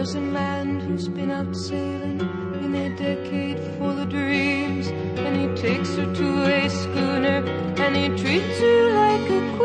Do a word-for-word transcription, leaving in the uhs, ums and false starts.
There's a man who's been out sailing in a decade full of dreams, and he takes her to a schooner and he treats her like a queen.